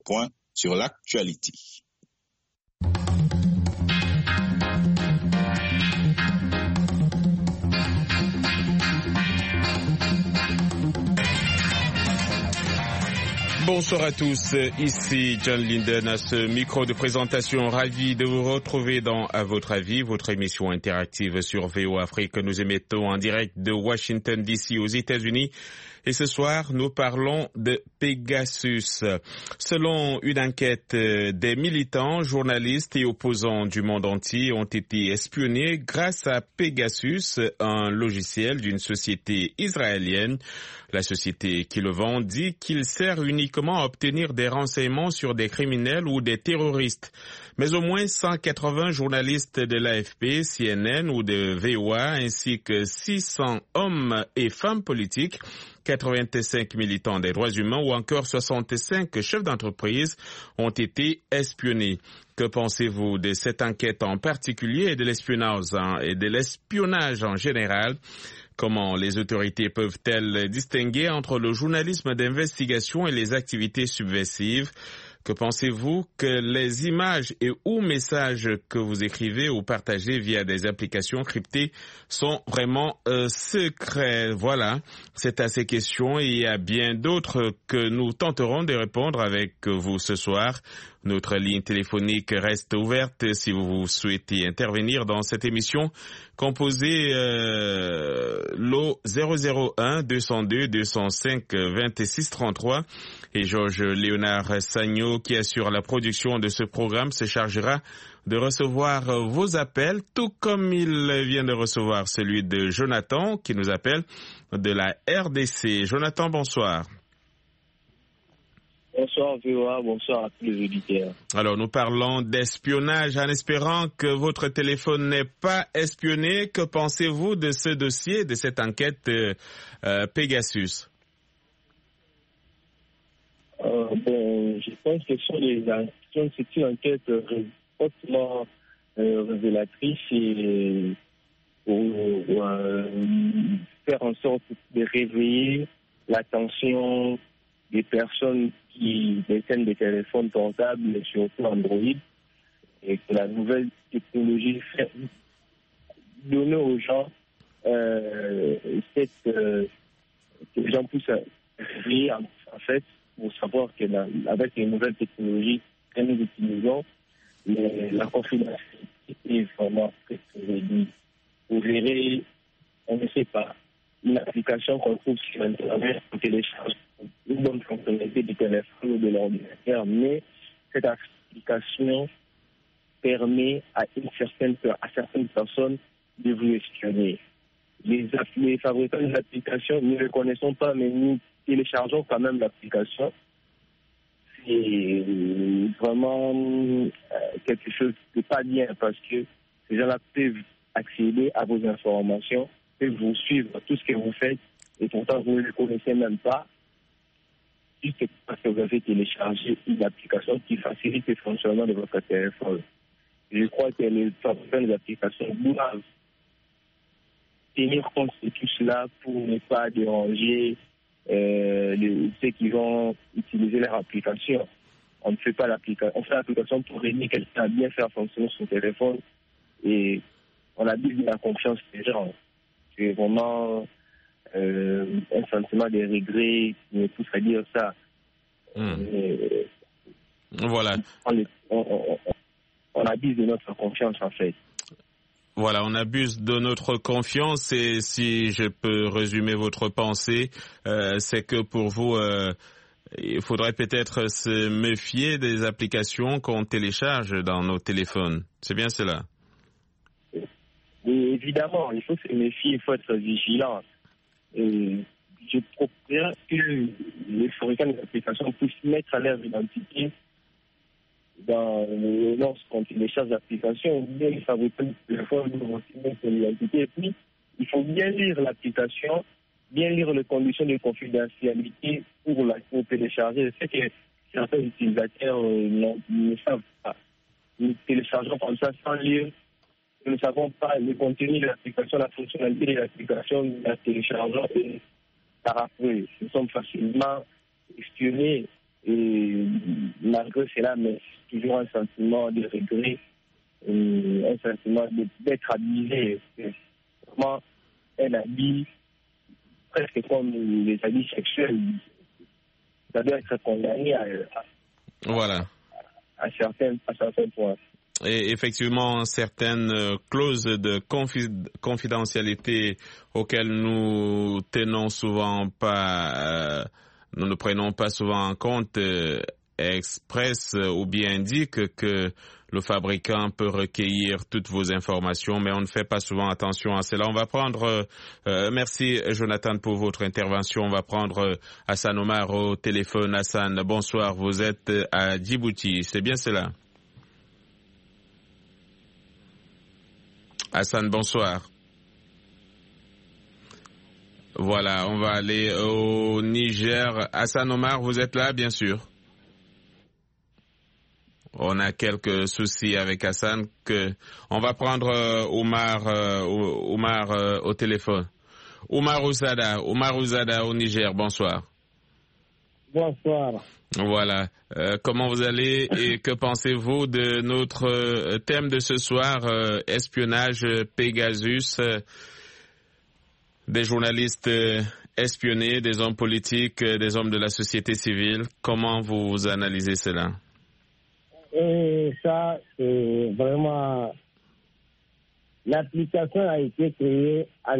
point sur l'actualité. Bonsoir à tous, ici John Linden à ce micro de présentation. Ravi de vous retrouver dans À votre avis, votre émission interactive sur VOA Afrique. Nous émettons en direct de Washington DC aux États-Unis. Et ce soir, nous parlons de Pegasus. Selon une enquête, des militants, journalistes et opposants du monde entier ont été espionnés grâce à Pegasus, un logiciel d'une société israélienne. La société qui le vend dit qu'il sert uniquement à obtenir des renseignements sur des criminels ou des terroristes. Mais au moins 180 journalistes de l'AFP, CNN ou de VOA, ainsi que 600 hommes et femmes politiques, 85 militants des droits humains ou encore 65 chefs d'entreprise ont été espionnés. Que pensez-vous de cette enquête en particulier et de l'espionnage en général? Comment les autorités peuvent-elles distinguer entre le journalisme d'investigation et les activités subversives? Que pensez-vous que les images et ou messages que vous écrivez ou partagez via des applications cryptées sont vraiment secrets? Voilà, c'est à ces questions et il y a bien d'autres que nous tenterons de répondre avec vous ce soir. Notre ligne téléphonique reste ouverte si vous souhaitez intervenir dans cette émission. Composez l'eau 001 202 205 26 33 et Georges Léonard Sagno qui assure la production de ce programme se chargera de recevoir vos appels, tout comme il vient de recevoir celui de Jonathan qui nous appelle de la RDC. Jonathan, bonsoir. Bonsoir VOA, bonsoir à tous les auditeurs. Alors nous parlons d'espionnage en espérant que votre téléphone n'est pas espionné. Que pensez-vous de ce dossier, de cette enquête Pegasus? Je pense que c'est une enquête hautement révélatrice et pour faire en sorte de réveiller l'attention des personnes qui détiennent des téléphones portables et surtout Android, et que la nouvelle technologie fait donner aux gens que les gens puissent réveiller en fait pour savoir que avec les nouvelles technologies que nous utilisons, la confidentialité est vraiment très réduite. Vous verrez, on ne sait pas, une application qu'on trouve sur Internet, on télécharge une bonne fonctionnalité du téléphone ou de l'ordinateur, mais cette application permet à certaines personnes de vous espionner. Les fabricants de l'application, nous ne le connaissons pas, mais nous téléchargeons quand même l'application. C'est vraiment quelque chose de pas bien parce que ces gens-là peuvent accéder à vos informations, peuvent vous suivre tout ce que vous faites et pourtant vous ne le connaissez même pas. Juste parce que vous avez téléchargé une application qui facilite le fonctionnement de votre téléphone. Je crois que les fabricants des applications doivent tenir compte de tout cela pour ne pas déranger ceux qui vont utiliser leur application. On ne fait pas l'application, on fait l'application pour aider quelqu'un à bien faire fonctionner son téléphone et on abuse de la confiance des gens. C'est vraiment un sentiment de regret qui me pousse à dire ça. Voilà. On abuse de notre confiance en fait. Voilà, on abuse de notre confiance et si je peux résumer votre pensée, c'est que pour vous, il faudrait peut-être se méfier des applications qu'on télécharge dans nos téléphones. C'est bien cela? Et évidemment, il faut se méfier, il faut être vigilant. Et je propose que les fabricants des applications puissent mettre à leur identité lorsqu'on télécharge l'application, bien les fabricants de téléphone doivent aussi mettre l'identité. Et puis, il faut bien lire l'application, bien lire les conditions de confidentialité pour télécharger. Je sais que certains utilisateurs ne savent pas. Nous téléchargeons comme ça sans lire. Nous ne savons pas le contenu de l'application, la fonctionnalité de l'application, nous la téléchargeons et par après, nous sommes facilement espionnés. Et malgré cela, mais toujours un sentiment de regret, un sentiment d'être abusé. Comment elle a dit, presque comme les abus sexuels, ça doit être condamné Voilà. à certains points. Et effectivement, certaines clauses de confidentialité auxquelles nous tenons souvent pas, nous ne prenons pas souvent en compte, expressent ou bien indiquent que le fabricant peut recueillir toutes vos informations, mais on ne fait pas souvent attention à cela. On va prendre, merci Jonathan pour votre intervention. On va prendre Hassan Omar au téléphone. Hassan, bonsoir, vous êtes à Djibouti, c'est bien cela? Hassan, bonsoir. Voilà, on va aller au Niger. Hassan Omar, vous êtes là, bien sûr? On a quelques soucis avec Hassan. On va prendre Omar au téléphone. Omar Ouzada au Niger, bonsoir. Bonsoir. Voilà. Comment vous allez et que pensez-vous de notre thème de ce soir, espionnage Pegasus, des journalistes espionnés, des hommes politiques, des hommes de la société civile? Comment vous analysez cela? Et ça, c'est vraiment... L'application a été créée en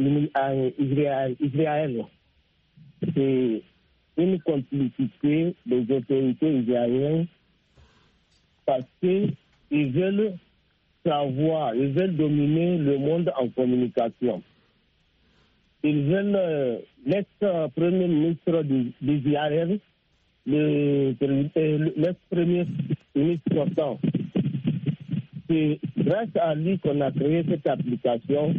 Israël. C'est une complicité des autorités israéliennes parce qu'ils veulent savoir, ils veulent dominer le monde en communication. Ils veulent l'ex-premier ministre d'Israël, l'ex-premier ministre sortant. C'est grâce à lui qu'on a créé cette application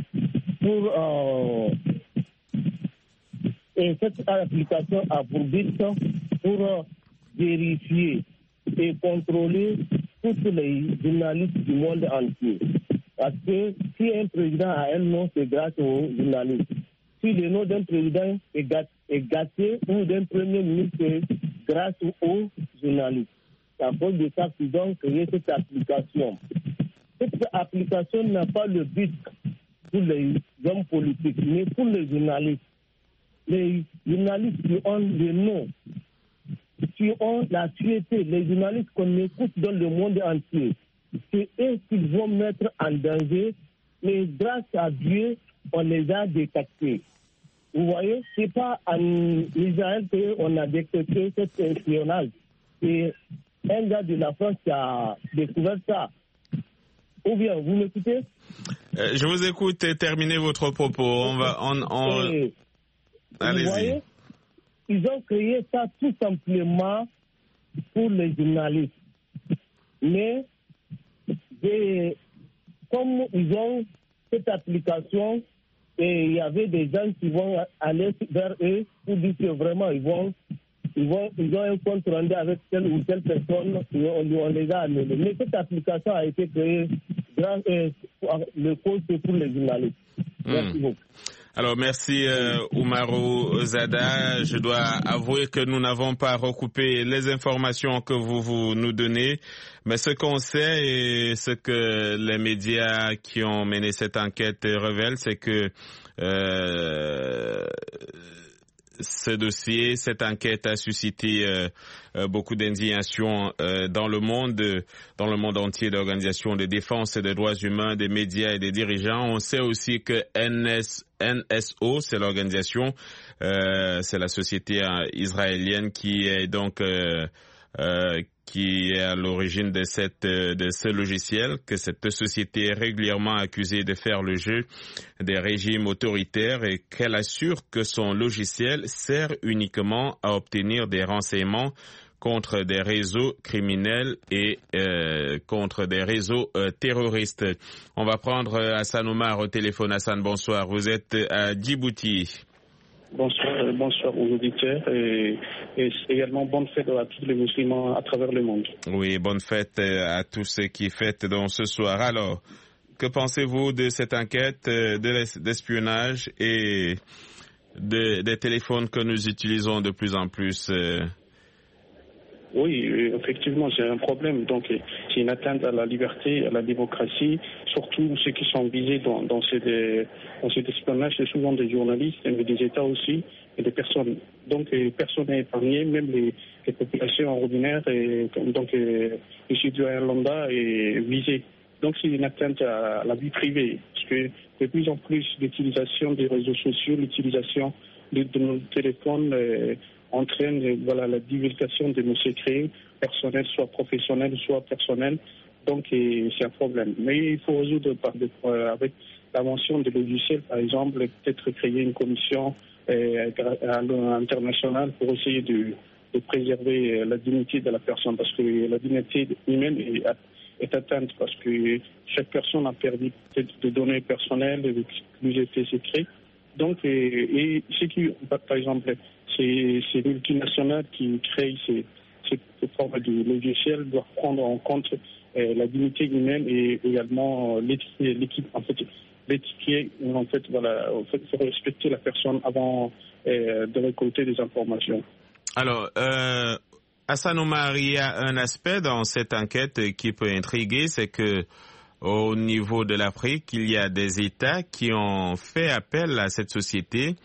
et cette application a pour but pour vérifier et contrôler tous les journalistes du monde entier. Parce que si un président a un nom, c'est grâce aux journalistes. Si le nom d'un président est gâté ou d'un premier ministre, c'est grâce aux journalistes. C'est à cause de ça qu'ils ont créé cette application. Cette application n'a pas le but pour les hommes politiques, mais pour les journalistes. Les journalistes qui ont le nom, qui ont la fierté, les journalistes qu'on écoute dans le monde entier, c'est eux qu'ils vont mettre en danger, mais grâce à Dieu, on les a détectés. Vous voyez, c'est pas en Israël qu'on a détecté cet espionnage. C'est un gars de la France qui a découvert ça. Ou bien, vous m'écoutez? Je vous écoute et terminez votre propos. Allez-y. Vous voyez, ils ont créé ça tout simplement pour les journalistes. Mais comme ils ont cette application, et il y avait des gens qui vont aller vers eux pour dire que vraiment ils ont un compte rendu avec telle ou telle personne, on les a amenés. Mais cette application a été créée grâce le cause pour les journalistes. Merci beaucoup. Alors, merci Oumarou Zada. Je dois avouer que nous n'avons pas recoupé les informations que vous nous donnez. Mais ce qu'on sait et ce que les médias qui ont mené cette enquête révèlent, c'est que ce dossier, cette enquête a suscité beaucoup d'indignation dans le monde entier d'organisations de défense des droits humains, des médias et des dirigeants. On sait aussi que NSO, c'est l'organisation, c'est la société israélienne qui est donc qui est à l'origine de ce logiciel, que cette société est régulièrement accusée de faire le jeu des régimes autoritaires et qu'elle assure que son logiciel sert uniquement à obtenir des renseignements contre des réseaux criminels et contre des réseaux terroristes. On va prendre Hassan Omar au téléphone. Hassan, bonsoir. Vous êtes à Djibouti. Bonsoir aux auditeurs et également bonne fête à tous les musulmans à travers le monde. Oui, bonne fête à tous ceux qui fêtent donc ce soir. Alors, que pensez-vous de cette enquête d'espionnage et des téléphones que nous utilisons de plus en plus Oui, effectivement, c'est un problème. Donc, c'est une atteinte à la liberté, à la démocratie. Surtout ceux qui sont visés dans cet espionnage, c'est souvent des journalistes, mais des États aussi, et des personnes. Donc, personne n'est épargné, même les populations ordinaires, et donc les citoyens lambda est visé. Donc, c'est une atteinte à la vie privée, parce que de plus en plus l'utilisation des réseaux sociaux, l'utilisation de nos téléphones entraîne la divulgation de nos secrets personnels, soit professionnels, soit personnels. Donc, c'est un problème. Mais il faut résoudre avec l'invention de logiciels, par exemple, peut-être créer une commission internationale pour essayer de préserver la dignité de la personne, parce que la dignité humaine est atteinte, parce que chaque personne a perdu peut-être des données personnelles, exclusé ses secrets. Donc, et ce qui, par exemple, ces multinationales qui créent ces formes de logiciels doivent prendre en compte la dignité humaine et également l'équipe, en fait, l'étiquer, en fait, il faut respecter la personne avant de récolter des informations. Alors, Hassan Omar, il y a un aspect dans cette enquête qui peut intriguer, c'est que au niveau de l'Afrique, il y a des États qui ont fait appel à cette société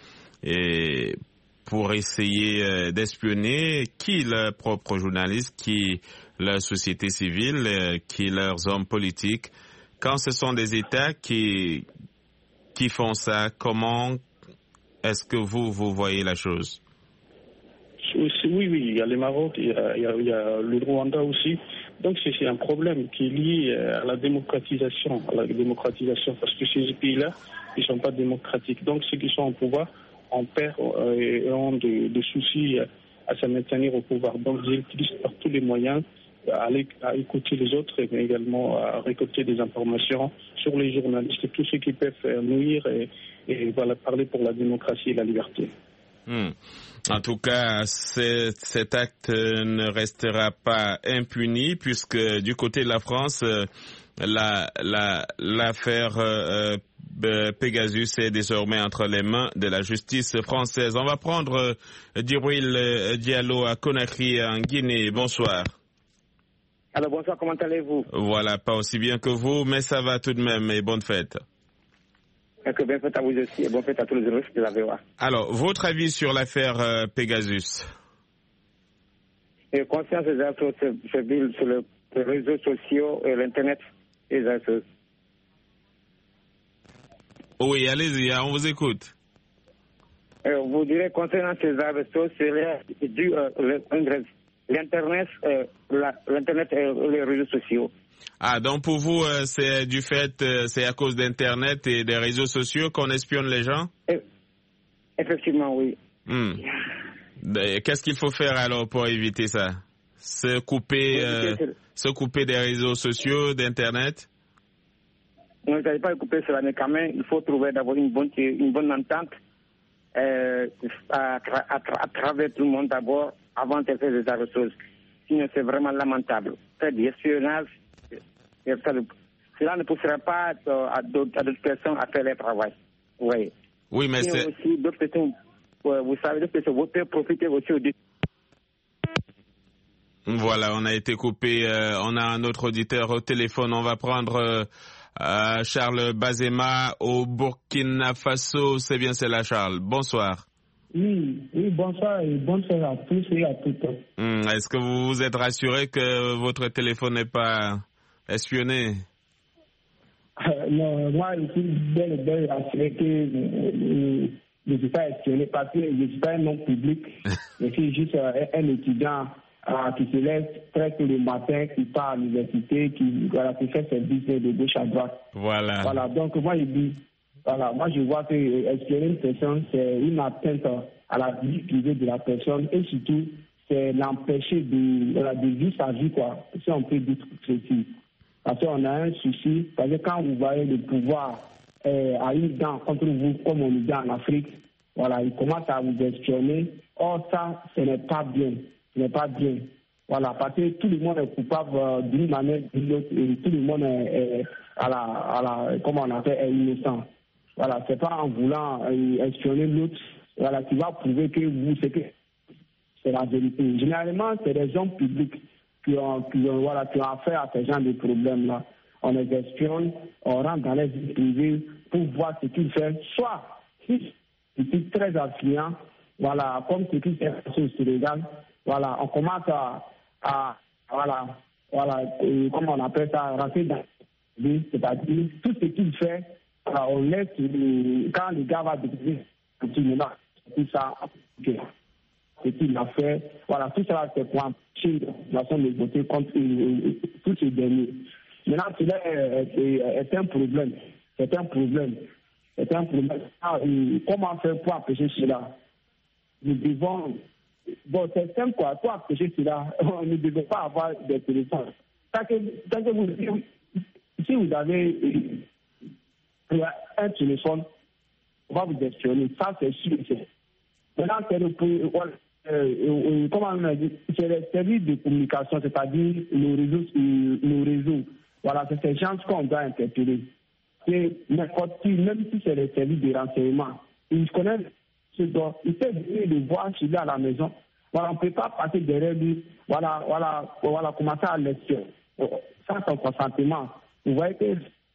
pour essayer d'espionner qui leurs propres journalistes, qui leur société civile, qui leurs hommes politiques. Quand ce sont des États qui font ça, comment est-ce que vous voyez la chose? Oui, il y a le Maroc, il y a le Rwanda aussi. Donc c'est un problème qui est lié à la démocratisation, parce que ces pays-là, ils ne sont pas démocratiques. Donc ceux qui sont au pouvoir en perd et ont des soucis à se maintenir au pouvoir. Donc ils utilisent par tous les moyens à écouter les autres, mais également à récolter des informations sur les journalistes et tous ceux qui peuvent nuire et parler pour la démocratie et la liberté. En tout cas, cet acte ne restera pas impuni, puisque du côté de la France, l'affaire Pegasus est désormais entre les mains de la justice française. On va prendre Djibril Diallo à Conakry, en Guinée. Bonsoir. Alors bonsoir, comment allez-vous? Voilà, pas aussi bien que vous, mais ça va tout de même, et bonne fête. Bonne fête à vous aussi et bonne fête à tous les journalistes de la VOA. Alors, votre avis sur l'affaire Pegasus? Concernant ces affaires sur les réseaux sociaux et l'Internet, les affaires. Oui, allez-y, on vous écoute. Vous direz, concernant ces affaires, c'est dû l'Internet, l'Internet et les réseaux sociaux. Ah, donc pour vous, c'est du fait, c'est à cause d'Internet et des réseaux sociaux qu'on espionne les gens? Effectivement, oui. Qu'est-ce qu'il faut faire alors pour éviter ça? Se couper des réseaux sociaux, d'Internet? On ne s'agit pas de couper cela, mais quand même, il faut trouver d'abord une bonne entente à travers tout le monde d'abord, avant de faire des choses. Sinon, c'est vraiment lamentable. Faire du espionnage, cela ne poussera pas à d'autres personnes à faire leur travail. Oui. Oui, mais c'est aussi d'autres personnes, vous savez, d'autres personnes peuvent profiter aussi du. Voilà, on a été coupé. On a un autre auditeur au téléphone. On va prendre Charles Bazema au Burkina Faso. C'est bien cela, Charles. Bonsoir. Oui, bonsoir et bonne soirée à tous et à toutes. Est-ce que vous vous êtes rassuré que votre téléphone n'est pas espionné? Non, moi, je suis bel et bien rassuré que je ne suis pas espionné parce que je ne suis pas un homme public. Je suis juste un étudiant qui se lève très tôt le matin, qui part à l'université, qui fait ses business de gauche à droite. Voilà, donc moi, je vois que espionner une personne, c'est une atteinte à la vie privée de la personne et surtout, c'est l'empêcher de vivre sa vie, quoi, si on peut dire ceci. Parce qu'on a un souci, parce que quand vous voyez le pouvoir à une dent contre vous, comme on le dit en Afrique, voilà, il commence à vous espionner. Or, ça, ce n'est pas bien. Ce n'est pas bien. Voilà, parce que tout le monde est coupable d'une manière ou d'une autre et tout le monde est comment on appelle, est innocent. Voilà, c'est pas en voulant espionner l'autre, voilà, qui va prouver que vous, C'est la vérité. Généralement, c'est les hommes publics qui ont affaire à ce genre de problèmes-là. On les espionne, on rentre dans les vies privées pour voir ce qu'ils font. Soit, si c'est très affluent, voilà, comme ce qui s'est passé au Sénégal, voilà, on commence à comment on appelle ça, rentrer dans c'est-à-dire tout ce qu'il fait, voilà, on laisse quand le gars va décider tout ça, ce qu'il a fait, voilà, tout ça c'est pour empêcher la façon de voter contre tous ces derniers. Maintenant, cela est un problème. C'est un problème. Comment faire pour empêcher cela? Nous devons. Bon, c'est simple quoi. Pour empêcher cela, on ne devait pas avoir des téléphones. Tant que vous. Si vous avez un téléphone, on va vous espionner. Ça, c'est sûr. Maintenant, c'est c'est les services de communication, c'est-à-dire nos réseaux. Voilà, c'est ces gens qu'on doit interpeller. C'est n'importe qui, même si c'est les services de renseignement, ils connaissent ce dont ils peuvent venir le voir chez lui à la maison. Voilà, on ne peut pas passer derrière lui. Voilà, commencer à l'espionner. Ça, c'est un consentement. Vous voyez que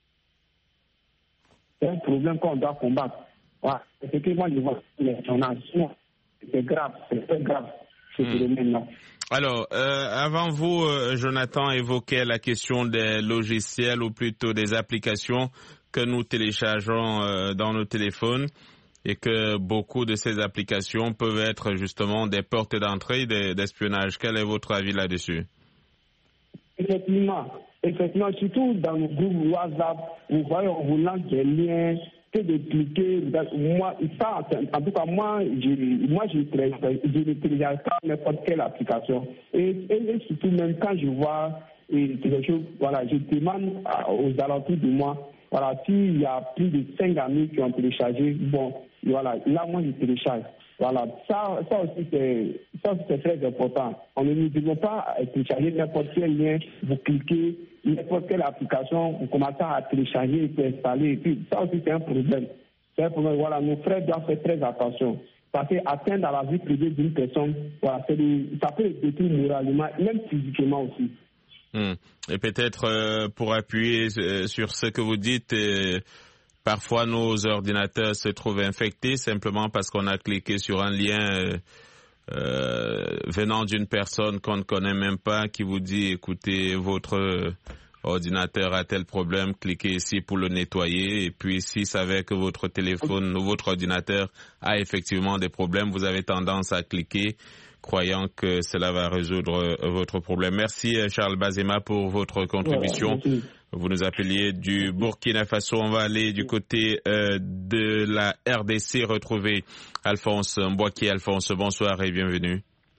c'est un problème qu'on doit combattre. Voilà. Effectivement, je vois c'est grave, c'est très grave, ce phénomène-là. Alors, avant vous, Jonathan évoquait la question des logiciels ou plutôt des applications que nous téléchargeons dans nos téléphones et que beaucoup de ces applications peuvent être justement des portes d'entrée d'espionnage. Quel est votre avis là-dessus? Effectivement, surtout dans nos groupes WhatsApp, vous voyez, on vous lance des liens, que de cliquer. Moi, ça, en tout cas, moi, je ne télécharge pas n'importe quelle application. Et surtout, même quand je vois quelque chose, voilà, je demande aux alentours de moi, voilà, s'il y a plus de 5 amis qui ont téléchargé, bon, voilà, là, moi, je télécharge. Voilà, ça aussi c'est très important. On ne devait pas télécharger n'importe quel lien, vous cliquez, n'importe quelle application, vous commencez à télécharger et puis installer. Et puis, ça aussi c'est un problème. Voilà, nos frères doivent faire très attention. Parce qu'atteindre à la vie privée d'une personne, voilà, ça peut être détruire moralement, même physiquement aussi. Et peut-être pour appuyer sur ce que vous dites, parfois nos ordinateurs se trouvent infectés simplement parce qu'on a cliqué sur un lien venant d'une personne qu'on ne connaît même pas qui vous dit écoutez, votre ordinateur a tel problème, cliquez ici pour le nettoyer. Et puis s'il savait que votre téléphone ou votre ordinateur a effectivement des problèmes, vous avez tendance à cliquer croyant que cela va résoudre votre problème. Merci Charles Bazema pour votre contribution. Ouais, vous nous appeliez du Burkina Faso. On va aller du côté de la RDC retrouver Alphonse Mbouaki. Alphonse, bonsoir et bienvenue.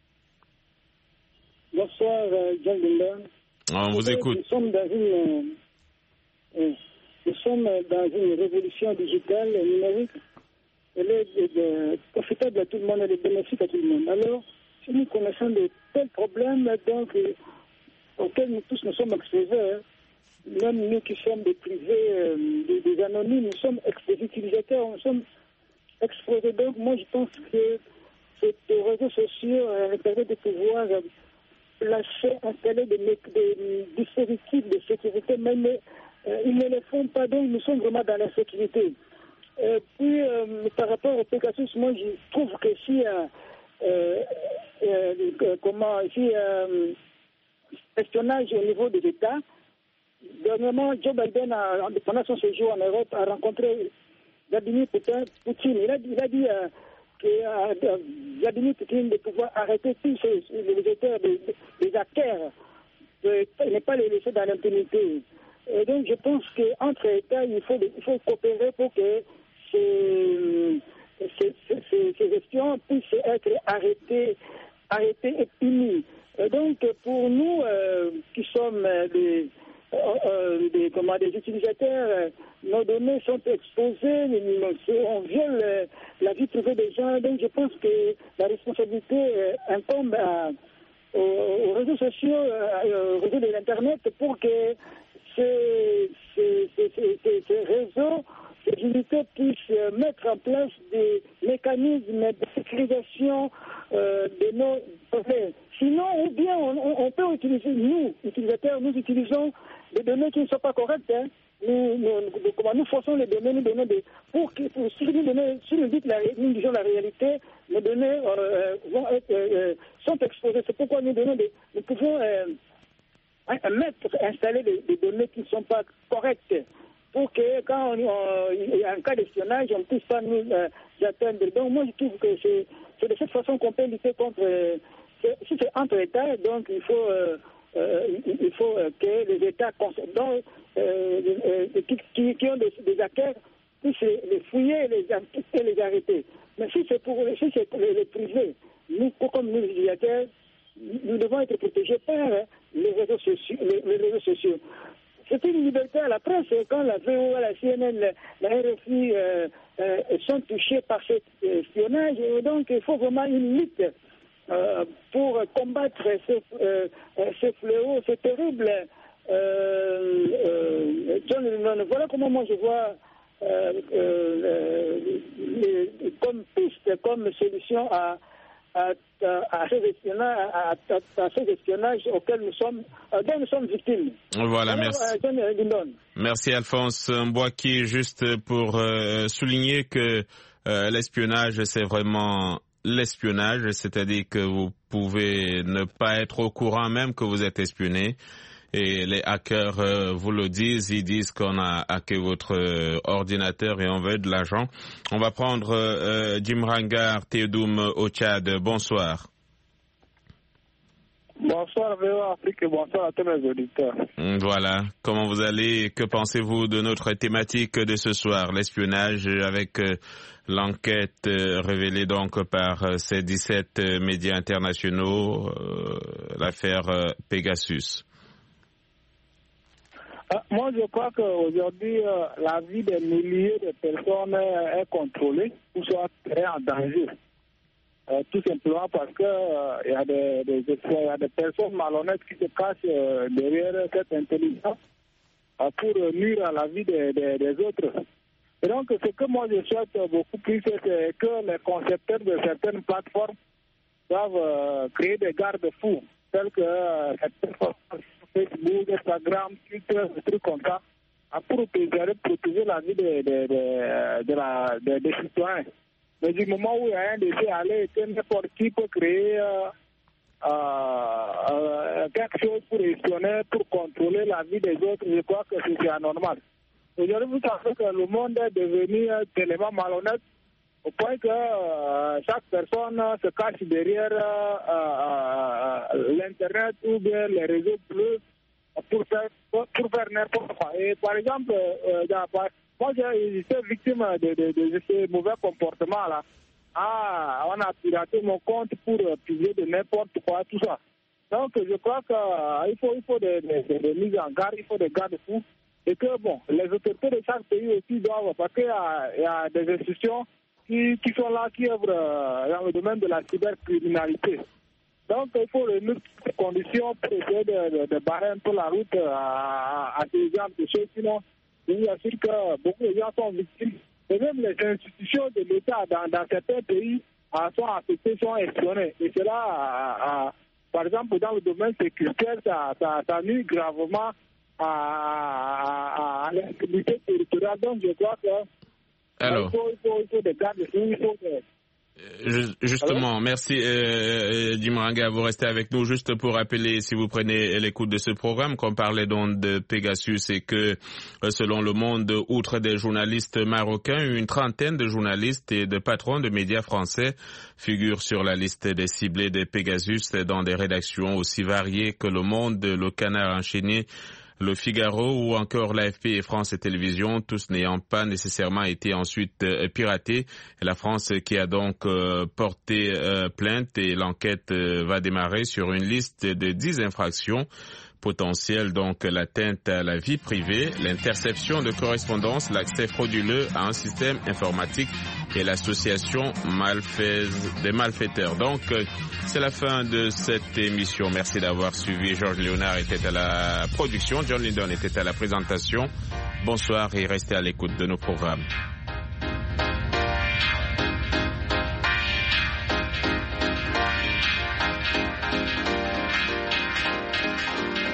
Bonsoir, John Linder. On vous écoute. Nous sommes dans une révolution digitale et numérique. Elle est profitable à tout le monde, elle est bénéfique à tout le monde. Alors, si nous connaissons de tels problèmes auxquels nous tous nous sommes exposés, même nous qui sommes des privés, des anonymes, nous sommes des utilisateurs, nous sommes exposés. Donc moi je pense que ces réseaux sociaux permettent de pouvoir installer des dispositifs de sécurité, mais ils ne le font pas, donc nous sommes vraiment dans l'insécurité. Puis par rapport au Pegasus, moi je trouve que si espionnage au niveau des États. Dernièrement, Joe Biden, pendant son séjour en Europe, a rencontré Vladimir Poutine. Il a dit que Vladimir Poutine de pouvoir arrêter tous les auteurs des hackers, de ne pas les laisser dans l'impunité. Et donc, je pense qu'entre États, il faut coopérer pour que ces espions puissent être arrêtés et punis. Et donc, pour nous qui sommes des utilisateurs, nos données sont exposées, on viole la vie privée des gens. Donc, je pense que la responsabilité incombe aux réseaux sociaux, aux réseaux de l'Internet, pour que ces réseaux, ces unités puissent mettre en place des mécanismes de sécurisation de nos données. Sinon, ou bien on peut utiliser, nous, utilisateurs, nous utilisons des données qui ne sont pas correctes. Hein. Nous forçons les données, nous donnons des... Si nous disons la réalité, les données sont exposées. C'est pourquoi nous pouvons installer des données qui ne sont pas correctes pour que quand il y a un cas d'espionnage, on ne puisse pas nous atteindre. Donc moi je trouve que c'est de cette façon qu'on peut lutter contre... si c'est entre États, donc il faut que les États qui ont des hackers puissent les fouiller et les arrêter. Mais si c'est pour les privés, nous, comme nous les utilisateurs, nous devons être protégés par les réseaux sociaux. C'est une liberté à la presse. Quand la VOA, la CNN, la RFI sont touchés par cet espionnage, donc il faut vraiment une lutte pour combattre ces fléaux, c'est terrible. Voilà comment moi je vois comme piste, comme solution à ces espionnages auxquels dont nous sommes victimes. Voilà, alors, merci. Merci Alphonse Mbouaki, juste pour souligner que l'espionnage, c'est vraiment l'espionnage, c'est-à-dire que vous pouvez ne pas être au courant même que vous êtes espionné. Et les hackers vous le disent, ils disent qu'on a hacké votre ordinateur et on veut de l'argent. On va prendre Djimrangar Théodoum au Tchad. Bonsoir. Bonsoir VOA Afrique et bonsoir à tous les auditeurs. Voilà, comment vous allez? Que pensez-vous de notre thématique de ce soir, l'espionnage, avec l'enquête révélée donc par ces 17 médias internationaux, l'affaire Pegasus? Moi, je crois qu'aujourd'hui, la vie des milliers de personnes est contrôlée ou soit est en danger. Tout simplement parce que il y a des personnes malhonnêtes qui se cachent derrière cette intelligence pour nuire à la vie des autres. Et donc, ce que moi je souhaite beaucoup plus, c'est que les concepteurs de certaines plateformes doivent créer des garde-fous, tels que Facebook, Instagram, Twitter, des trucs comme ça, pour protéger la vie des citoyens. Mais du moment où il y a un décès aller, que n'importe qui peut créer quelque chose pour espionner, pour contrôler la vie des autres, je crois que c'est anormal. Aujourd'hui, vous savez que le monde est devenu tellement malhonnête au point que chaque personne se cache derrière l'Internet ou bien les réseaux bleus pour faire n'importe quoi. Et par exemple, moi j'ai été victime de ces mauvais comportements-là. On a piraté mon compte pour publier de n'importe quoi, tout ça. Donc je crois qu'il faut des mises en garde, il faut des garde-fous. Et que bon, les autorités de chaque pays aussi doivent, parce qu'il y a des institutions qui sont là, qui œuvrent dans le domaine de la cybercriminalité. Donc, il faut réunir ces conditions pour essayer de barrer un peu la route à ces genres de choses. Sinon, je vous assure que beaucoup de gens sont victimes. Et même les institutions de l'État dans certains pays sont affectées, sont espionnées. Et cela, par exemple, dans le domaine sécuritaire, ça nuit gravement à l'insécurité territoriale. Donc, je crois que il faut des garde-fous, Justement, merci Djimrangar, vous restez avec nous juste pour rappeler, si vous prenez l'écoute de ce programme, qu'on parlait donc de Pegasus et que selon Le Monde, outre des journalistes marocains, une trentaine de journalistes et de patrons de médias français figurent sur la liste des ciblés de Pegasus dans des rédactions aussi variées que Le Monde, Le Canard enchaîné, Le Figaro ou encore l'AFP et France Télévisions, tous n'ayant pas nécessairement été ensuite piratés. La France qui a donc porté plainte et l'enquête va démarrer sur une liste de 10 infractions potentielles, donc l'atteinte à la vie privée, l'interception de correspondance, l'accès frauduleux à un système informatique et l'association des malfaiteurs. Donc, c'est la fin de cette émission. Merci d'avoir suivi. Georges Léonard était à la production, John Lindon était à la présentation. Bonsoir et restez à l'écoute de nos programmes.